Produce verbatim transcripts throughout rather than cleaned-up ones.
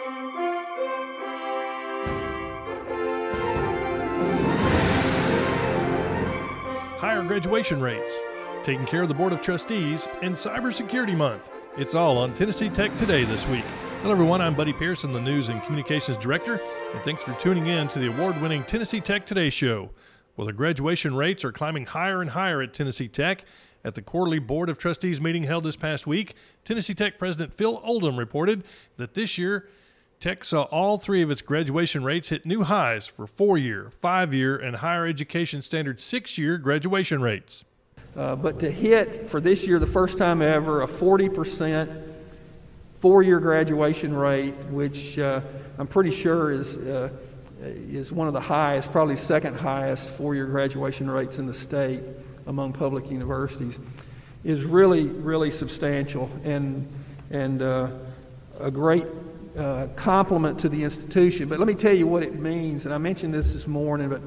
Higher graduation rates, taking care of the Board of Trustees, and Cybersecurity Month. It's all on Tennessee Tech Today this week. Hello everyone, I'm Buddy Pearson, the News and Communications Director, and thanks for tuning in to the award-winning Tennessee Tech Today show. Well, the graduation rates are climbing higher and higher at Tennessee Tech. At the quarterly Board of Trustees meeting held this past week, Tennessee Tech President Phil Oldham reported that this year, Tech saw all three of its graduation rates hit new highs for four-year, five-year, and higher education standard six-year graduation rates. Uh, but to hit, for this year, the first time ever, a forty percent four-year graduation rate, which uh, I'm pretty sure is, uh, is one of the highest, probably second highest four-year graduation rates in the state among public universities, is really, really substantial and, and uh, a great Uh, compliment to the institution. But let me tell you what it means, and I mentioned this this morning, but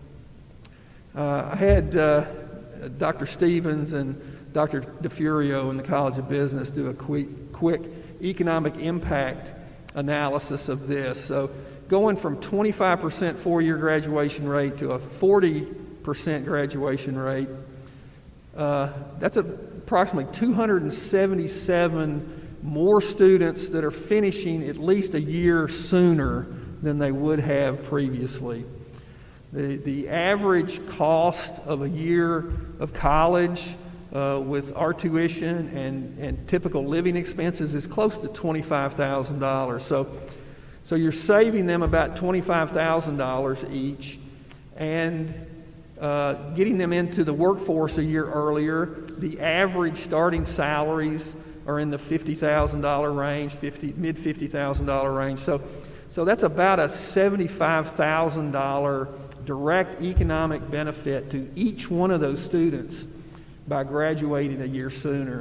uh, I had uh, Doctor Stevens and Doctor DeFurio in the College of Business do a quick, quick economic impact analysis of this. So going from twenty-five percent four-year graduation rate to a forty percent graduation rate, uh, that's a, approximately two hundred seventy-seven more students that are finishing at least a year sooner than they would have previously. The, the average cost of a year of college uh, with our tuition and, and typical living expenses is close to twenty-five thousand dollars. So, so you're saving them about twenty-five thousand dollars each and uh, getting them into the workforce a year earlier. The average starting salaries are in the fifty thousand dollars range, fifty, mid fifty thousand dollars range. So, so that's about a seventy-five thousand dollars direct economic benefit to each one of those students by graduating a year sooner.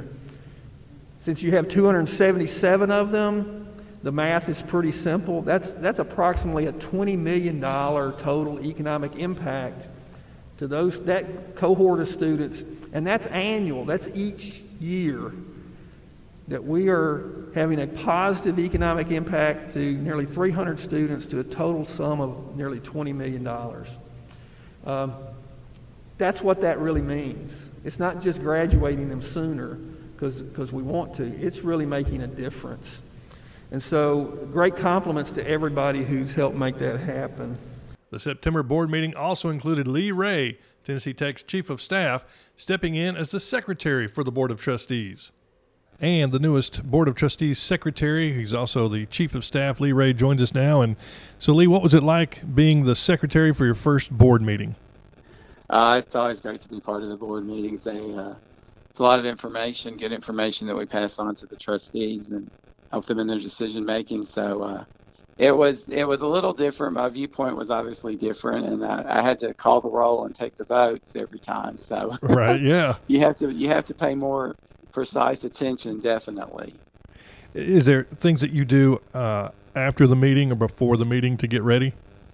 Since you have two hundred seventy-seven of them, the math is pretty simple. That's, that's approximately a twenty million dollars total economic impact to those, that cohort of students, and that's annual, that's each year, that we are having a positive economic impact to nearly three hundred students to a total sum of nearly twenty million dollars. Um, that's what that really means. It's not just graduating them sooner because we want to. It's really making a difference. And so great compliments to everybody who's helped make that happen. The September board meeting also included Lee Ray, Tennessee Tech's Chief of Staff, stepping in as the Secretary for the Board of Trustees. And the newest Board of Trustees Secretary, he's also the Chief of Staff, Lee Ray, joins us now. And so, Lee, what was it like being the Secretary for your first board meeting? Uh, it's always great to be part of the board meetings. They, uh, it's a lot of information, good information that we pass on to the trustees and help them in their decision making. So uh, it was it was a little different. My viewpoint was obviously different, and I, I had to call the roll and take the votes every time. So right, yeah, you have to you have to pay more precise attention, definitely. Is there things that you do uh, after the meeting or before the meeting to get ready?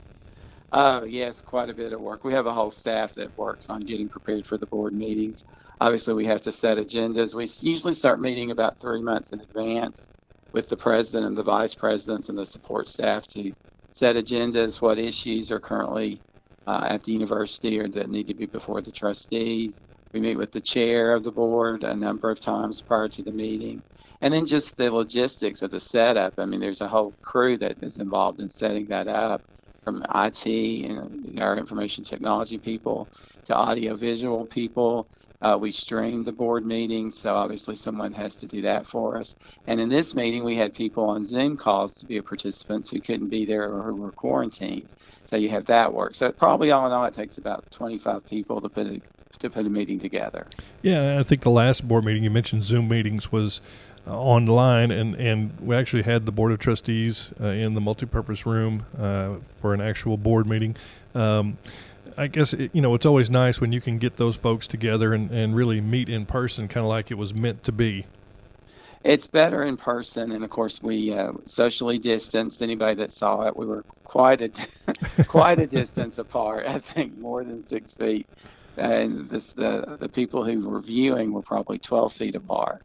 Oh, yes, quite a bit of work. We have a whole staff that works on getting prepared for the board meetings. Obviously, we have to set agendas. We usually start meeting about three months in advance with the president and the vice presidents and the support staff to set agendas, what issues are currently uh, at the university or that need to be before the trustees. We meet with the chair of the board a number of times prior to the meeting. And then just the logistics of the setup. I mean, there's a whole crew that is involved in setting that up, from I T and our information technology people to audio-visual people. Uh, we stream the board meetings, so obviously someone has to do that for us. And in this meeting, we had people on Zoom calls to be participants who couldn't be there or who were quarantined. So you have that work. So probably all in all, it takes about twenty-five people to put a to put a meeting together. Yeah, I think the last board meeting you mentioned, Zoom meetings, was uh, online, and, and we actually had the Board of Trustees uh, in the multipurpose room uh, for an actual board meeting. Um, I guess, it, you know, it's always nice when you can get those folks together and, and really meet in person, kind of like it was meant to be. It's better in person, and of course we uh, socially distanced. Anybody that saw it, we were quite a quite a distance apart. I think more than six feet, and this, the the people who were viewing were probably twelve feet apart.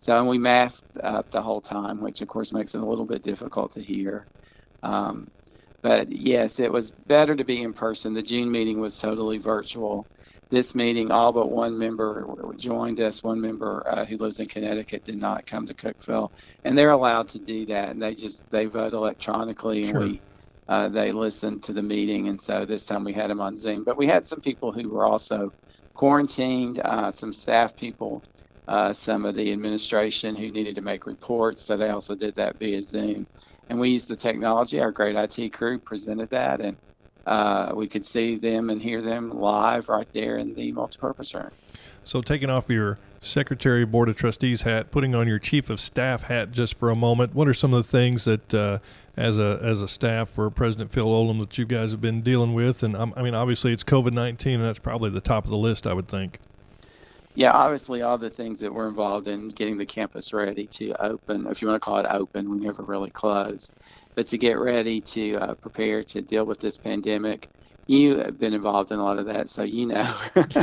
So, and we masked up the whole time, which of course makes it a little bit difficult to hear. Um, but yes, it was better to be in person. The June meeting was totally virtual. This meeting, all but one member joined us. One member uh, who lives in Connecticut did not come to Cookeville, and they're allowed to do that. And they just they vote electronically, and Sure. we uh, they listened to the meeting. And so this time we had them on Zoom. But we had some people who were also quarantined, uh, some staff people, uh, some of the administration who needed to make reports. So they also did that via Zoom. And we used the technology. Our great I T crew presented that, and uh, we could see them and hear them live right there in the multipurpose room. So taking off your Secretary Board of Trustees hat, putting on your Chief of Staff hat just for a moment, what are some of the things that uh, as a as a staff for President Phil Oldham that you guys have been dealing with? And um, I mean, obviously it's COVID nineteen, and that's probably the top of the list, I would think. Yeah, obviously all the things that we're involved in getting the campus ready to open, if you want to call it open, we never really closed, but to get ready to uh, prepare to deal with this pandemic. You have been involved in a lot of that, so you know,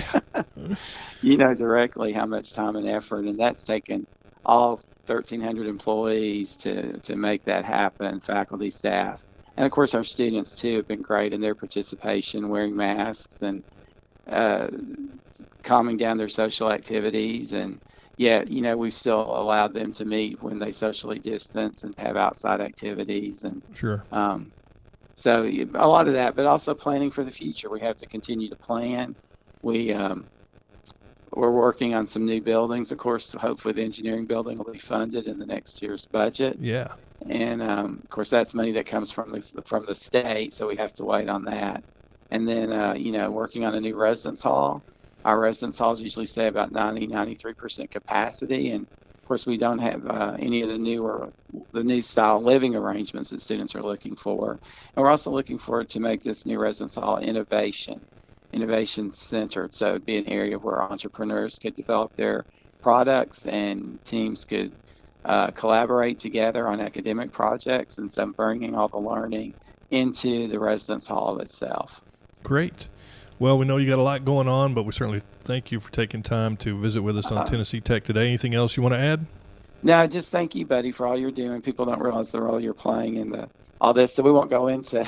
you know directly how much time and effort, and that's taken all thirteen hundred employees to, to make that happen, faculty, staff. And of course our students too have been great in their participation, wearing masks and uh, calming down their social activities. And yet, you know, we've still allowed them to meet when they socially distance and have outside activities. And Sure. um, so a lot of that, but also planning for the future. We have to continue to plan. We, um, we're working on some new buildings. Of course, hopefully the engineering building will be funded in the next year's budget. Yeah. And um, of course, that's money that comes from the, from the state, so we have to wait on that. And then, uh, you know, working on a new residence hall. Our residence halls usually stay about ninety, ninety-three percent capacity. And of course, we don't have uh, any of the newer, the new style living arrangements that students are looking for. And we're also looking forward to make this new residence hall innovation, innovation centered. So it'd be an area where entrepreneurs could develop their products and teams could uh, collaborate together on academic projects. And so bringing all the learning into the residence hall itself. Great. Well, we know you got a lot going on, but we certainly thank you for taking time to visit with us on Uh, Tennessee Tech today. Anything else you want to add? No, just thank you, buddy, for all you're doing. People don't realize the role you're playing in the all this, so we won't go into.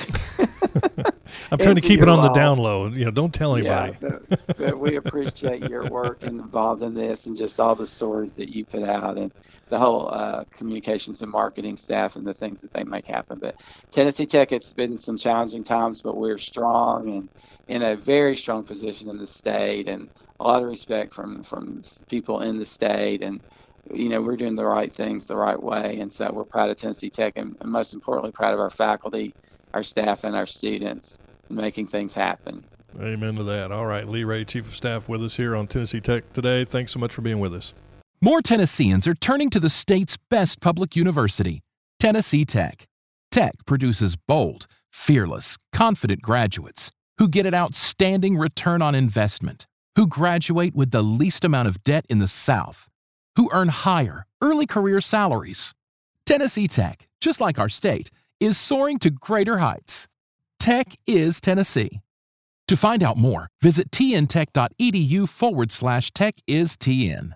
I'm trying to into keep it your on the role. down low. You know, don't tell anybody. Yeah, but, but we appreciate your work and involved in this, and just all the stories that you put out, and the whole uh, communications and marketing staff and the things that they make happen. But Tennessee Tech, it's been some challenging times, but we're strong and in a very strong position in the state, and a lot of respect from from people in the state. And you know, we're doing the right things the right way, and so we're proud of Tennessee Tech, and, and most importantly, proud of our faculty, our staff, and our students in making things happen. Amen to that. All right, Lee Ray, Chief of Staff, with us here on Tennessee Tech today. Thanks so much for being with us. More Tennesseans are turning to the state's best public university, Tennessee Tech. Tech produces bold, fearless, confident graduates who get an outstanding return on investment, who graduate with the least amount of debt in the South, who earn higher, early career salaries. Tennessee Tech, just like our state, is soaring to greater heights. Tech is Tennessee. To find out more, visit tntech.edu forward slash tech is TN.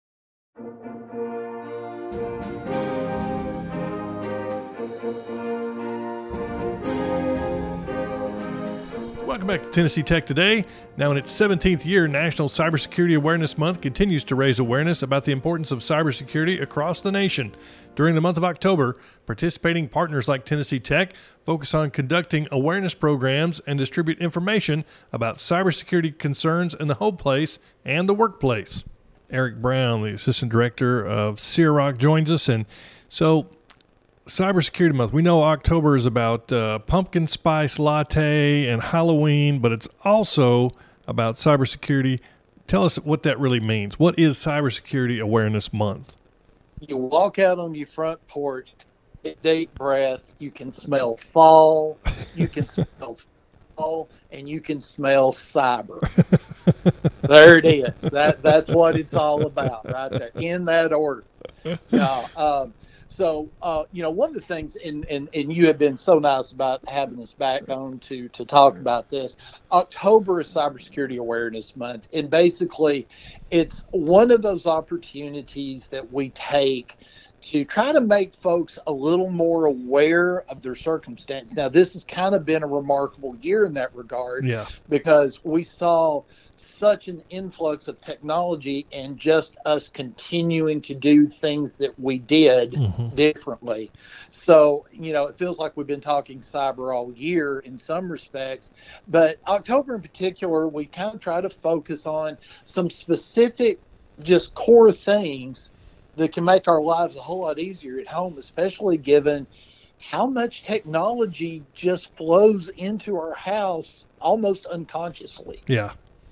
Welcome back to Tennessee Tech Today. Now in its seventeenth year, National Cybersecurity Awareness Month continues to raise awareness about the importance of cybersecurity across the nation. During the month of October, participating partners like Tennessee Tech focus on conducting awareness programs and distribute information about cybersecurity concerns in the home place and the workplace. Eric Brown, the Assistant Director of C I R O C, joins us. And so Cybersecurity Month. We know October is about uh, pumpkin spice latte and Halloween, but it's also about cybersecurity. Tell us what that really means. What is Cybersecurity Awareness Month? You walk out on your front porch, take a deep breath, you can smell fall, you can smell fall, and you can smell cyber. There it is. That That's what it's all about right there, in that order. Now, um, So, uh, you know, one of the things, and, and, and you have been so nice about having us back on to, to talk about this. October is Cybersecurity Awareness Month. And basically, it's one of those opportunities that we take to try to make folks a little more aware of their circumstance. Now, this has kind of been a remarkable year in that regard, yeah. because we saw such an influx of technology and just us continuing to do things that we did mm-hmm. differently. So, you know, it feels like we've been talking cyber all year in some respects, but October in particular, we kind of try to focus on some specific, just core things that can make our lives a whole lot easier at home, especially given how much technology just flows into our house almost unconsciously. Yeah.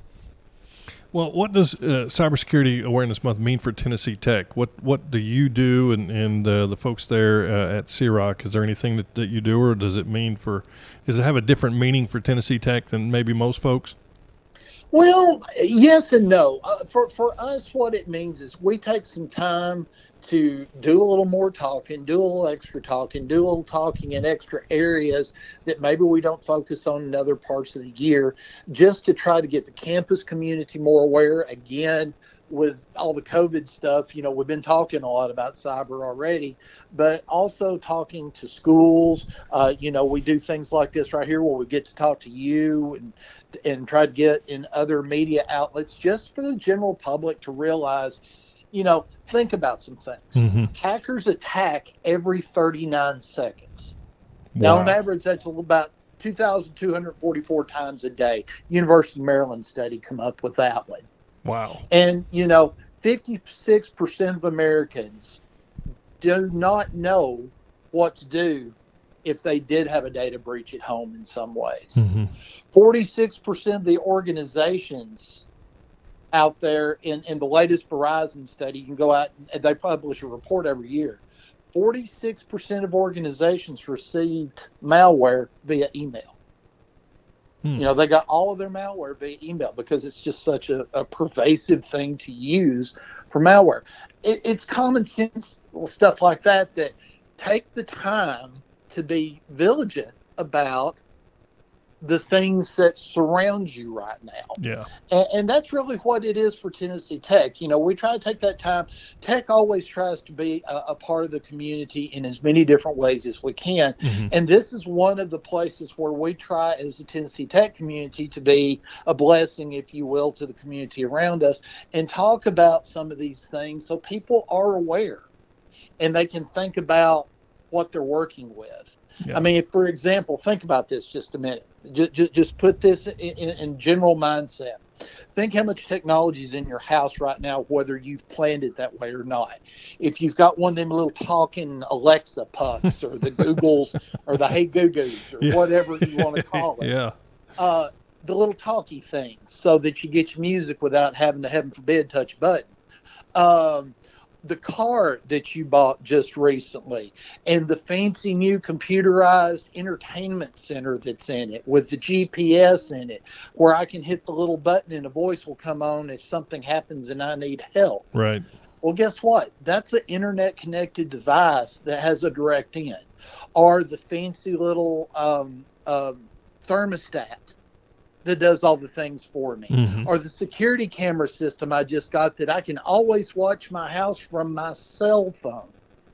Well, what does uh, Cybersecurity Awareness Month mean for Tennessee Tech? What what do you do, and, and uh, the folks there uh, at C R O C? Is there anything that, that you do, or does it mean for, does it have a different meaning for Tennessee Tech than maybe most folks? Well, yes and no. Uh, for, for us, what it means is we take some time to do a little more talking, do a little extra talking, do a little talking in extra areas that maybe we don't focus on in other parts of the year, just to try to get the campus community more aware. Again, with all the COVID stuff, you know, we've been talking a lot about cyber already, but also talking to schools. Uh, you know, we do things like this right here where we get to talk to you and and try to get in other media outlets just for the general public to realize, you know, think about some things. Mm-hmm. Hackers attack every thirty-nine seconds. Wow. Now, on average, that's about two thousand two hundred forty-four times a day. University of Maryland study come up with that one. Wow. And, you know, fifty-six percent of Americans do not know what to do if they did have a data breach at home in some ways. Mm-hmm. forty-six percent of the organizations out there in, in the latest Verizon study, you can go out and they publish a report every year. forty-six percent of organizations received malware via email. Hmm. You know, they got all of their malware via email because it's just such a, a pervasive thing to use for malware. It, it's common sense stuff like that that take the time to be vigilant about the things that surround you right now. Yeah. And, and that's really what it is for Tennessee Tech. You know, we try to take that time. Tech always tries to be a, a part of the community in as many different ways as we can. Mm-hmm. And this is one of the places where we try as the Tennessee Tech community to be a blessing, if you will, to the community around us and talk about some of these things so people are aware and they can think about what they're working with. Yeah. I mean, if, for example, think about this just a minute. Just, just put this in, in, in general mindset. Think how much technology is in your house right now, whether you've planned it that way or not. If you've got one of them little talking Alexa pucks or the Googles or the Hey Goo-Goos or Yeah. whatever you want to call it. Yeah. Uh, the little talkie things so that you get your music without having to, heaven forbid, touch a button. Um, the car that you bought just recently and the fancy new computerized entertainment center that's in it with the G P S in it, where I can hit the little button and a voice will come on if something happens and I need help. Right. Well, guess what? That's an internet connected device that has a direct in. Or the fancy little um, um, thermostat that does all the things for me. Mm-hmm. Or the security camera system I just got that I can always watch my house from my cell phone.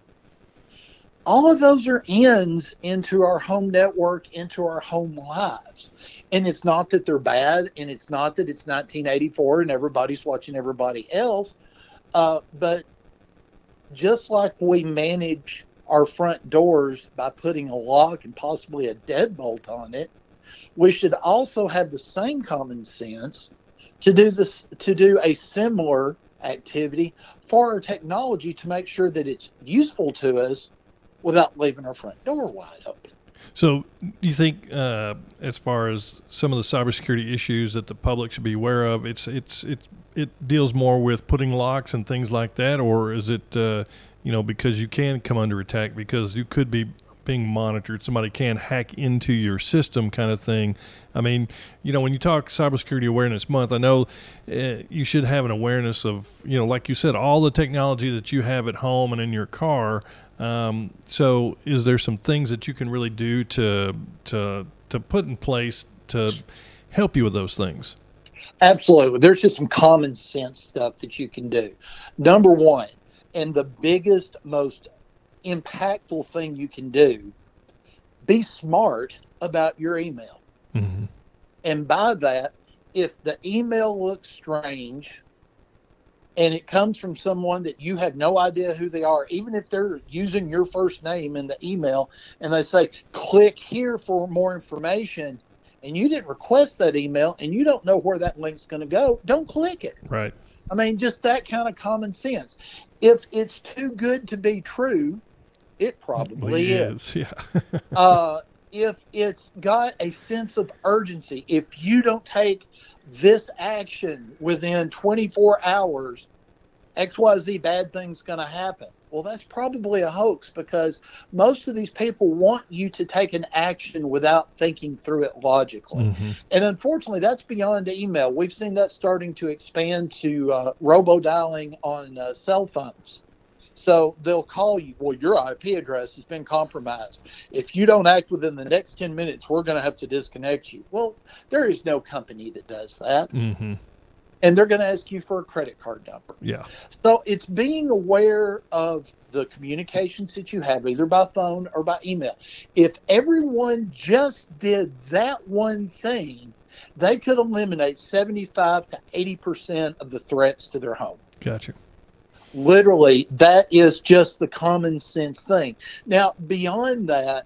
All of those are ins into our home network, into our home lives. And it's not that they're bad, and it's not that it's nineteen eighty-four and everybody's watching everybody else. Uh, but just like we manage our front doors by putting a lock and possibly a deadbolt on it, we should also have the same common sense to do this, to do a similar activity for our technology to make sure that it's useful to us without leaving our front door wide open. So do you think uh, as far as some of the cybersecurity issues that the public should be aware of, it's it's it it deals more with putting locks and things like that, or is it uh, you know, because you can come under attack because you could be being monitored. Somebody can hack into your system kind of thing. I mean, you know, when you talk Cybersecurity Awareness Month, I know uh, you should have an awareness of, you know, like you said, all the technology that you have at home and in your car. Um, so is there some things that you can really do to to to put in place to help you with those things? Absolutely. There's just some common sense stuff that you can do. Number one, and the biggest, most impactful thing you can do, be smart about your email. Mm-hmm. And by that, if the email looks strange and it comes from someone that you have no idea who they are, even if they're using your first name in the email and they say, click here for more information, and you didn't request that email and you don't know where that link's going to go, don't click it. Right. I mean, just that kind of common sense. If it's too good to be true, it probably is. is. Yeah. uh, if it's got a sense of urgency, if you don't take this action within twenty-four hours, X Y Z bad thing's going to happen. Well, that's probably a hoax, because most of these people want you to take an action without thinking through it logically. Mm-hmm. And unfortunately, that's beyond email. We've seen that starting to expand to uh, robo-dialing on uh, cell phones. So they'll call you, well, your I P address has been compromised. If you don't act within the next ten minutes, we're going to have to disconnect you. Well, there is no company that does that. Mm-hmm. And they're going to ask you for a credit card number. Yeah. So it's being aware of the communications that you have, either by phone or by email. If everyone just did that one thing, they could eliminate seventy-five to eighty percent of the threats to their home. Gotcha. Literally, that is just the common sense thing. Now, beyond that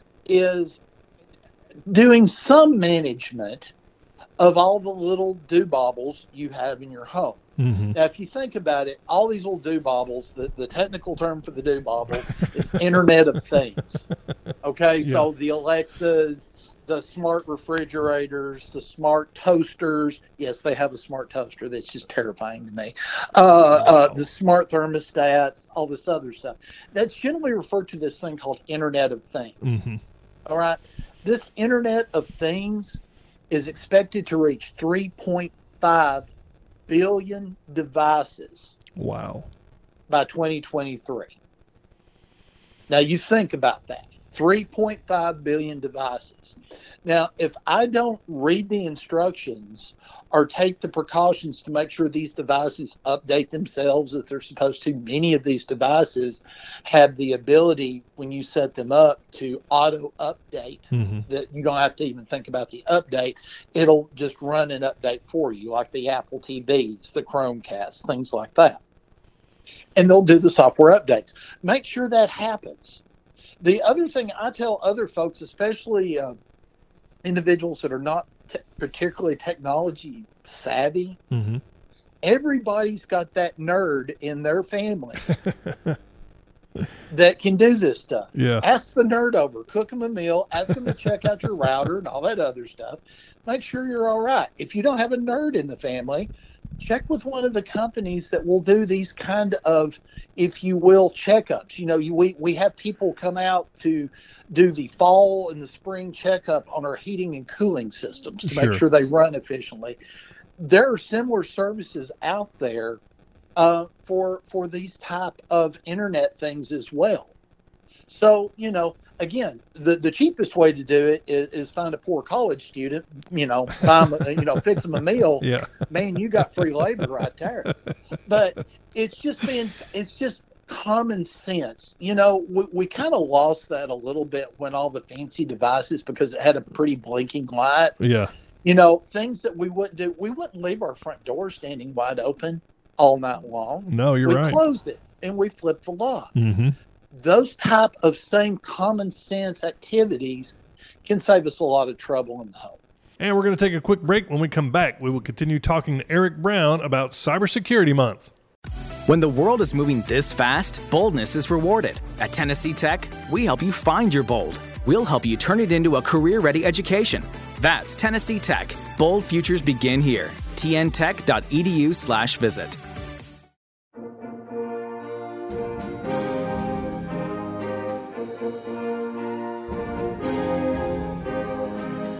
is doing some management of all the little do-bobbles you have in your home. Mm-hmm. Now, if you think about it, all these little do-bobbles, the, the technical term for the do-bobbles is Internet of Things. Okay, Yeah. So the Alexas, the smart refrigerators, the smart toasters. Yes, they have a smart toaster. That's just terrifying to me. Uh, uh, the smart thermostats, all this other stuff. That's generally referred to this thing called Internet of Things. Mm-hmm. All right. This Internet of Things is expected to reach three point five billion devices. Wow. By twenty twenty-three. Now you think about that. three point five billion devices. Now, if I don't read the instructions or take the precautions to make sure these devices update themselves as they're supposed to, many of these devices have the ability, when you set them up, to auto update. Mm-hmm. That you don't have to even think about the update. It'll just run an update for you, like the Apple T Vs, the Chromecast, things like that. And they'll do the software updates. Make sure that happens. The other thing I tell other folks, especially uh, individuals that are not te- particularly technology savvy, Mm-hmm. everybody's got that nerd in their family that can do this stuff. Yeah. Ask the nerd over, cook them a meal, ask them to check out your router and all that other stuff. Make sure you're all right. If you don't have a nerd in the family, check with one of the companies that will do these kind of, if you will, checkups. You know, you, we, we have people come out to do the fall and the spring checkup on our heating and cooling systems to Sure. make sure they run efficiently. There are similar services out there uh, for for these type of internet things as well. So, you know, again, the, the cheapest way to do it is, is find a poor college student, you know, buy 'em a, you know, fix them a meal. Yeah. Man, you got free labor right there. But it's just being, it's just common sense. You know, we, we kind of lost that a little bit when all the fancy devices, because it had a pretty blinking light. Yeah. You know, things that we wouldn't do. We wouldn't leave our front door standing wide open all night long. No, you're we right. closed it and we flipped the lock. Mm-hmm. Those type of same common sense activities can save us a lot of trouble in the home. And we're going to take a quick break. When we come back, we will continue talking to Eric Brown about Cybersecurity Month. When the world is moving this fast, boldness is rewarded. At Tennessee Tech, we help you find your bold. We'll help you turn it into a career-ready education. That's Tennessee Tech. Bold futures begin here. T N tech dot e d u slash visit.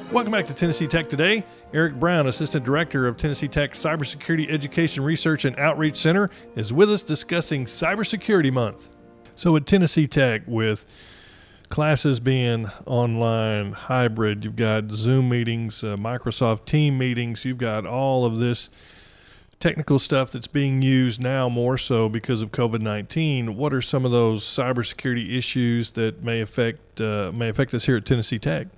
Welcome back to Tennessee Tech Today. Eric Brown, Assistant Director of Tennessee Tech's Cybersecurity Education Research and Outreach Center, is with us discussing Cybersecurity Month. So at Tennessee Tech, with classes being online, hybrid, you've got Zoom meetings, uh, Microsoft Team meetings, you've got all of this technical stuff that's being used now more so because of COVID nineteen. What are some of those cybersecurity issues that may affect uh, may affect us here at Tennessee Tech?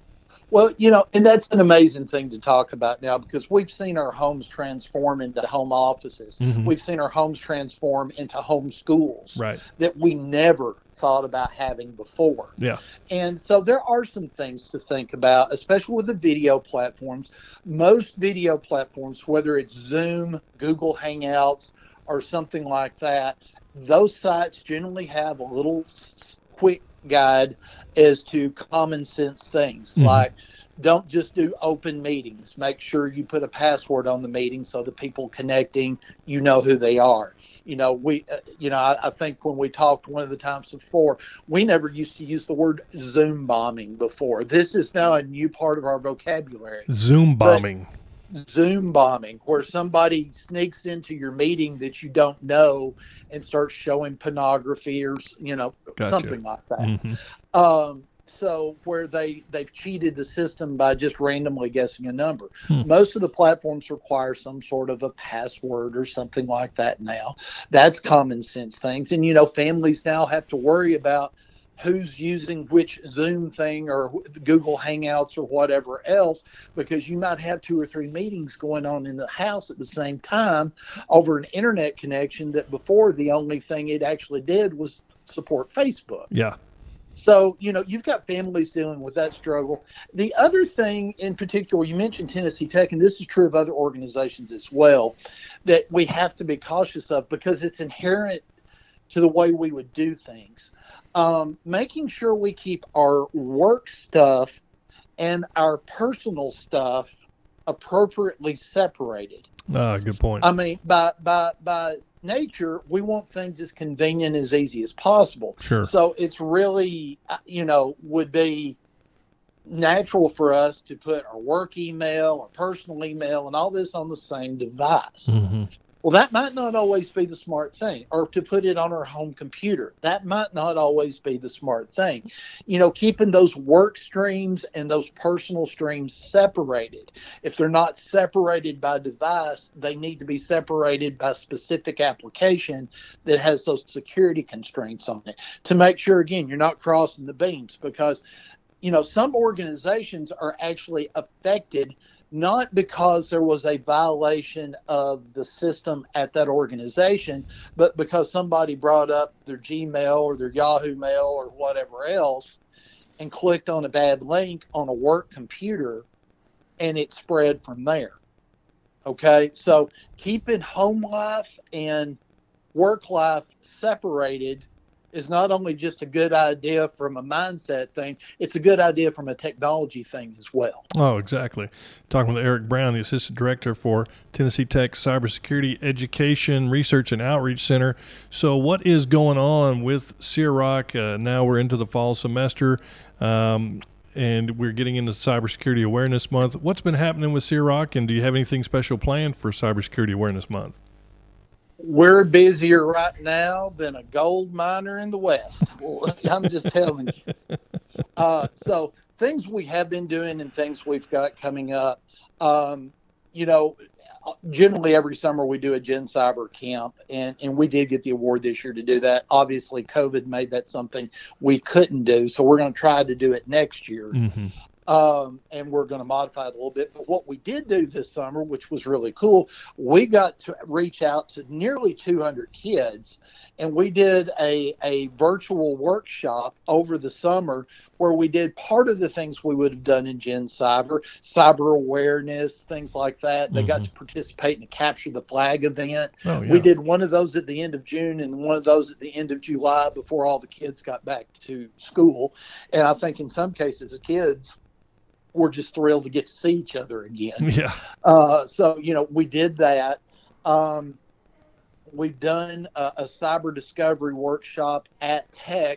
Well, you know, and that's an amazing thing to talk about now, because we've seen our homes transform into home offices. Mm-hmm. We've seen our homes transform into home schools, right, that we never thought about having before. Yeah. And so there are some things to think about, especially with the video platforms. Most video platforms, whether it's Zoom, Google Hangouts, or something like that, those sites generally have a little quick guide as to common sense things, mm-hmm. like don't just do open meetings. Make sure you put a password on the meeting so the people connecting, you know who they are. You know, we, uh, you know, I, I think when we talked one of the times before, we never used to use the word Zoom bombing before. This is now a new part of our vocabulary. Zoom bombing. But Zoom bombing, where somebody sneaks into your meeting that you don't know and starts showing pornography or, you know, Gotcha. something like that. Mm-hmm. Um, so where they, they've cheated the system by just randomly guessing a number. Hmm. Most of the platforms require some sort of a password or something like that now. That's common sense things. And, you know, families now have to worry about who's using which Zoom thing or Google Hangouts or whatever else, because you might have two or three meetings going on in the house at the same time over an internet connection that before the only thing it actually did was support Facebook. Yeah. So, you know, you've got families dealing with that struggle. The other thing in particular, you mentioned Tennessee Tech, and this is true of other organizations as well, that we have to be cautious of because it's inherent to the way we would do things. Um, making sure we keep our work stuff and our personal stuff appropriately separated. Ah, good point. I mean, by by by nature, we want things as convenient as easy as possible. Sure. So it's really, you know, would be natural for us to put our work email, our personal email, and all this on the same device. Mm-hmm. Well, that might not always be the smart thing, or to put it on our home computer. That might not always be the smart thing. You know, keeping those work streams and those personal streams separated. If they're not separated by device, they need to be separated by specific application that has those security constraints on it to make sure, again, you're not crossing the beams, because, you know, some organizations are actually affected not because there was a violation of the system at that organization, but because somebody brought up their Gmail or their Yahoo Mail or whatever else and clicked on a bad link on a work computer, and it spread from there. Okay, so keeping home life and work life separated is not only just a good idea from a mindset thing, it's a good idea from a technology thing as well. Oh, exactly. Talking with Eric Brown, the Assistant Director for Tennessee Tech Cybersecurity Education Research and Outreach Center. So what is going on with C I R O C? Uh, now we're into the fall semester, um, and we're getting into Cybersecurity Awareness Month. What's been happening with C I R O C, and do you have anything special planned for Cybersecurity Awareness Month? We're busier right now than a gold miner in the West. Well, I'm just telling you. Uh, so things we have been doing and things we've got coming up. Um, you know, generally every summer we do a Gen Cyber camp, and, and we did get the award this year to do that. Obviously, COVID made that something we couldn't do, so we're going to try to do it next year. Mm-hmm. Um, and we're going to modify it a little bit. But what we did do this summer, which was really cool, we got to reach out to nearly two hundred kids, and we did a, a virtual workshop over the summer where we did part of the things we would have done in Gen Cyber, cyber awareness, things like that. They mm-hmm. got to participate in a Capture the Flag event. Oh, yeah. We did one of those at the end of June and one of those at the end of July before all the kids got back to school. And I think in some cases the kids we're just thrilled to get to see each other again. Yeah. Uh, so, you know, we did that. Um, we've done a, a cyber discovery workshop at Tech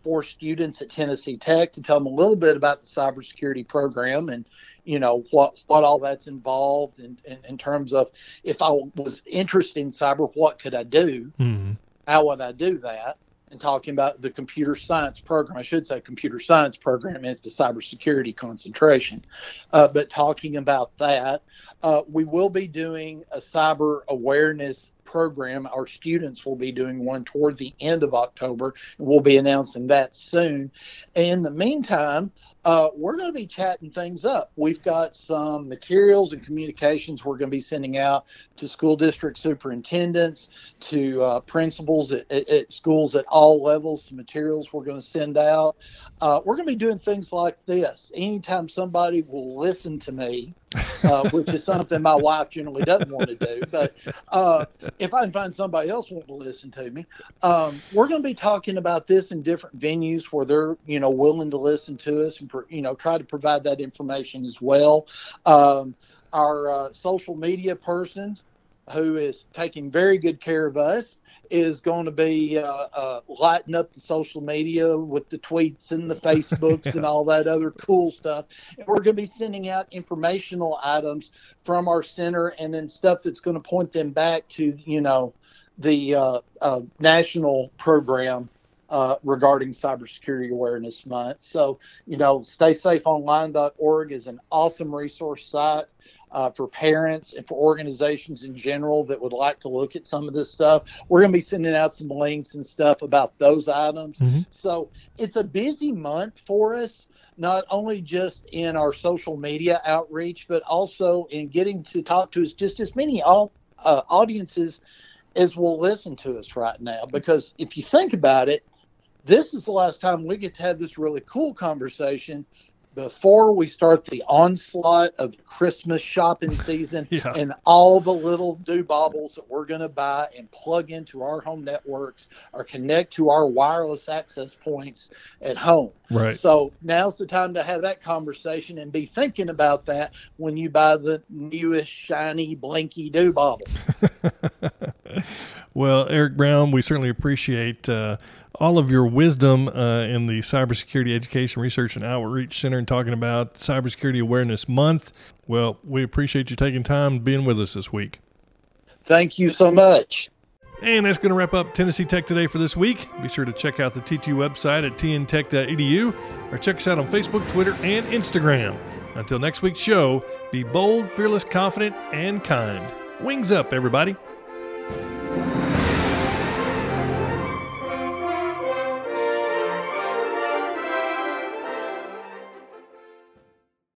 for students at Tennessee Tech to tell them a little bit about the cybersecurity program and, you know, what, what all that's involved in, in, in terms of if I was interested in cyber, what could I do? Mm-hmm. How would I do that? And talking about the computer science program, I should say computer science program, it's the cybersecurity concentration. Uh, but talking about that, uh, we will be doing a cyber awareness program. Our students will be doing one toward the end of October, and we'll be announcing that soon. In the meantime, uh, we're going to be chatting things up. We've got some materials and communications we're going to be sending out to school district superintendents, to uh, principals at, at, at schools at all levels, some materials we're going to send out. Uh, we're going to be doing things like this. Anytime somebody will listen to me, uh, which is something my wife generally doesn't want to do, but uh, if I can find somebody else wanting to listen to me, um, we're going to be talking about this in different venues where they're, you know, willing to listen to us and, you know, try to provide that information as well. Um, our uh, social media person, who is taking very good care of us, is going to be uh, uh, lighting up the social media with the tweets and the Facebooks and all that other cool stuff. And we're going to be sending out informational items from our center and then stuff that's going to point them back to, you know, the uh, uh, national program uh, regarding Cybersecurity Awareness Month. So, you know, stay safe online dot org is an awesome resource site Uh, for parents and for organizations in general that would like to look at some of this stuff. We're going to be sending out some links and stuff about those items. Mm-hmm. So it's a busy month for us, not only just in our social media outreach, but also in getting to talk to us just as many all, uh, audiences as will listen to us right now. Because if you think about it, this is the last time we get to have this really cool conversation before we start the onslaught of Christmas shopping season yeah. and all the little do-bobbles that we're going to buy and plug into our home networks or connect to our wireless access points at home. Right. So now's the time to have that conversation and be thinking about that when you buy the newest, shiny, blinky do-bobble. Well, Eric Brown, we certainly appreciate uh, all of your wisdom uh, in the Cybersecurity Education Research and Outreach Center and talking about Cybersecurity Awareness Month. Well, we appreciate you taking time being with us this week. Thank you so much. And that's going to wrap up Tennessee Tech Today for this week. Be sure to check out the T T U website at t n tech dot e d u or check us out on Facebook, Twitter, and Instagram. Until next week's show, be bold, fearless, confident, and kind. Wings up, everybody.